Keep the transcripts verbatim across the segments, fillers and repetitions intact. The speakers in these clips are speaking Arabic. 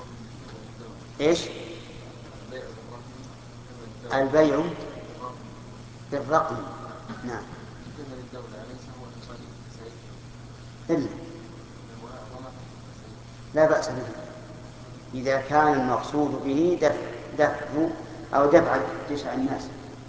إيش؟ البيع بالرقم. نعم. إلا لا بأس به إذا كان المقصود به دفع دفع أو دفع جشع الناس.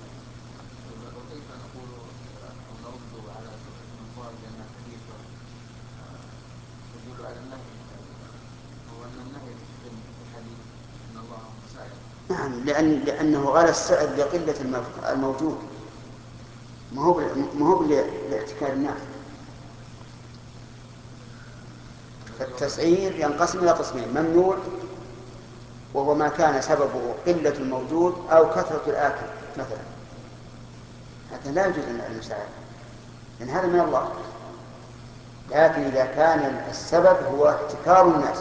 نعم، لأن لأنه غلى السعر لقلة الموجود، ما هو ما هو لاحتكار الناس. فالتسعير ينقسم إلى قسمين: ممنوع وهو ما كان سببه قلة الموجود أو كثرة الآكل مثلا، هذا لا يجوز المساعدة لأن هذا من الله. لكن إذا كان السبب هو احتكار الناس،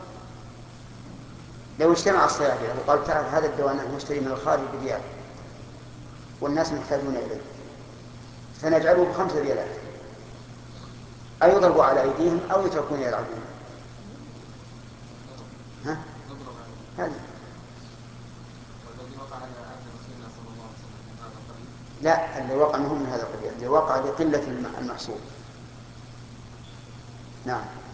لو اجتمع الصيادلة وقال تعال هذا الدواء نحن نشتري من الخارج بريال والناس محتاجون إليه فنجعله بخمسة ريالات، أيضربوا على أيديهم أو يتركون يلعبون؟ ها؟ هذا لا، اللي وقع منهم من هذا القبيل، اللي وقع لقلة المحصول. نعم.